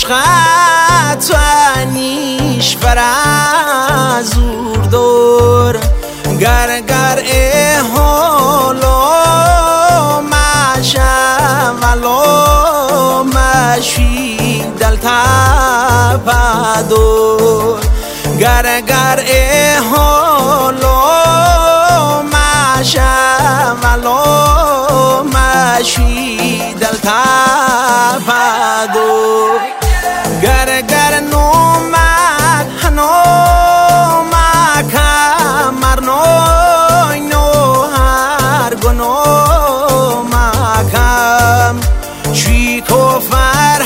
عشقت و نیش فرازور دور گر حالو ماشا ولو ماشی دل تپادور گر حالو ماشا ولو ماشی دل تپادور گر نومد کمر نوی نو هر گنو مکم چی کفر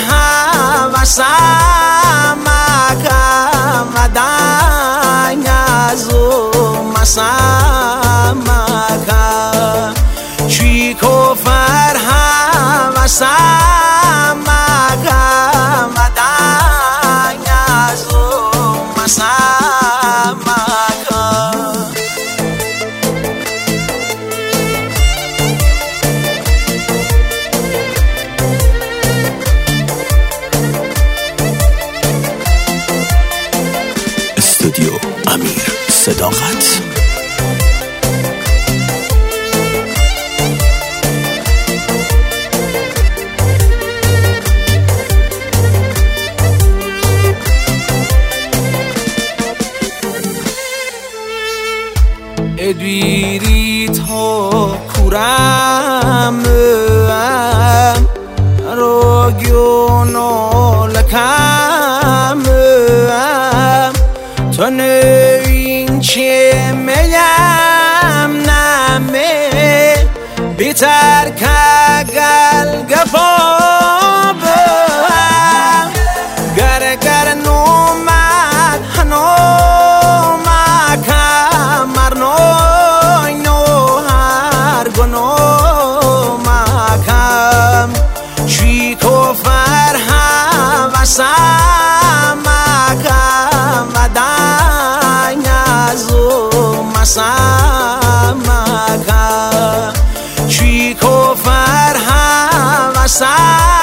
حوثم مکم و دنگ ازو مسم مکم چی کفر حوثم مکم و دنگ ازو مسم مکم استودیو امیر صداقت. ادویری تا کورم روگیونو لکم تو نوین چه میم نمه بیتر که گل گفا بهم گر نومد هنو مکم مرنوی نو هر گنو مکم چی کفر حوثم مکم و دنگ ازو مسم مکم چی کفر حوثم